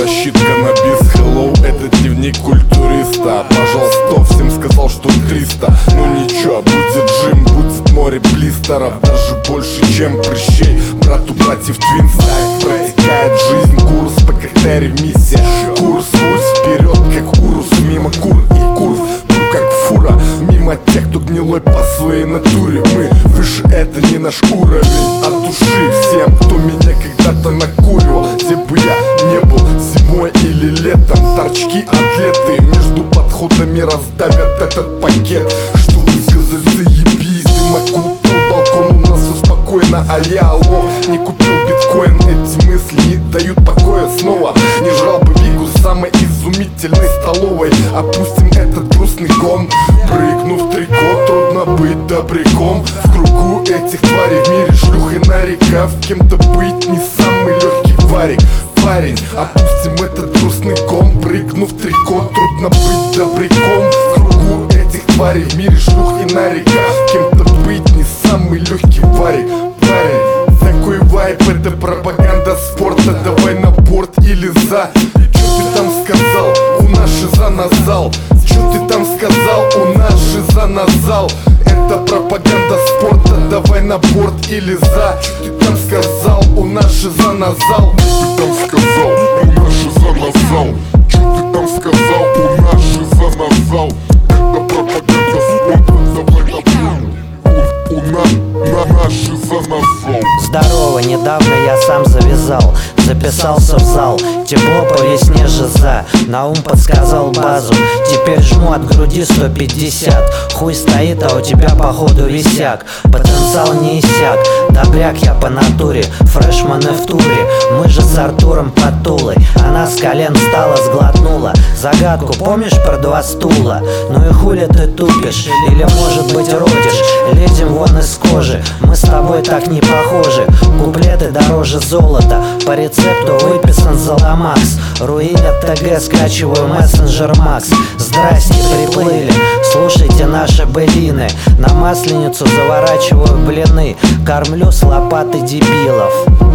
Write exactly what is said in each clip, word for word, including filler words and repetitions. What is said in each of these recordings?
защитка на бис. Hello, это дневник культуриста. Пожалуйста, всем сказал, что триста. Ну ничего, будет джим, будет море блистеров. Даже больше, чем прыщей. Брату братьев твинс. Протекает жизнь, курс по критерию миссия. Курс, пусть вперед, как урус. Мимо кур и курс, кур как фура. Мимо тех, кто гнилой по своей натуре. Мы выше, это не наш уровень. От души всем, кто меня когда-то накуривал. Где бы я не был, зимой или летом. Торчки атлеты между подходами раздавят этот пакет. Что ты сказать, заебись, дымокупил балкон, у нас все спокойно. А я, алло, не купил биткоин. Эти мысли не дают покоя снова. Не жрал бы Вику с самой изумительной столовой. Опустим этот грустный гон. Прыгнув трико, трудно быть добряком. В кругу этих тварей в мире шлюх и нарекав. Кем-то быть не самый легкий варик. Парень, опустим этот грустный гон. Прыгнув трико, трудно быть добряком. В кругу этих тварей в мире шлюх и нарекав. Кем-то быть не самый легкий варик. Парень, такой вайп, это пропаганда спорта. Давай на борт или за. Чё ты там сказал? У нас шиза на зал. Чё ты там сказал? У нас шиза на зал. Это пропаганда спорта. Давай на борт или за. Чё ты там сказал? У нас шиза на зал. Чё ты там сказал? У нас шиза на зал. Чё ты там сказал? У нас шиза на зал. Это пропаганда спорта. Давай на борт. У нас на наш шиза на зал. Здорово, недавно я сам завязал. Записался в зал, тепло по весне жиза. На ум подсказал базу, теперь жму от груди сто пятьдесят. Хуй стоит, а у тебя походу висяк. Потенциал не иссяк, добряк я по натуре. Фрешманы в туре, мы же с Артуром под Тулой. Она с колен встала, сглотнула. Загадку помнишь про два стула? Ну и хули ты тупишь, или может быть родишь? Лезем вон из кожи, мы с тобой так не похожи. Куплеты дороже золота, по рецепту выписан Золомакс. Руинят ТГ, скачиваю мессенджер Макс. Здрасте, приплыли, слушайте наши былины. На масленицу заворачиваю блины. Кормлю с лопаты дебилов.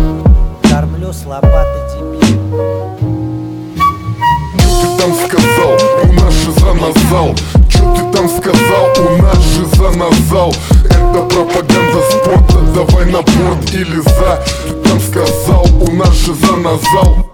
Кормлю с лопаты дебилов. Чё ты там сказал? У нас шиза на зал. Чё ты там сказал? У нас шиза на зал. Это пропаганда спорта. Давай на борт или за. Ты там сказал? У нас шиза на зал.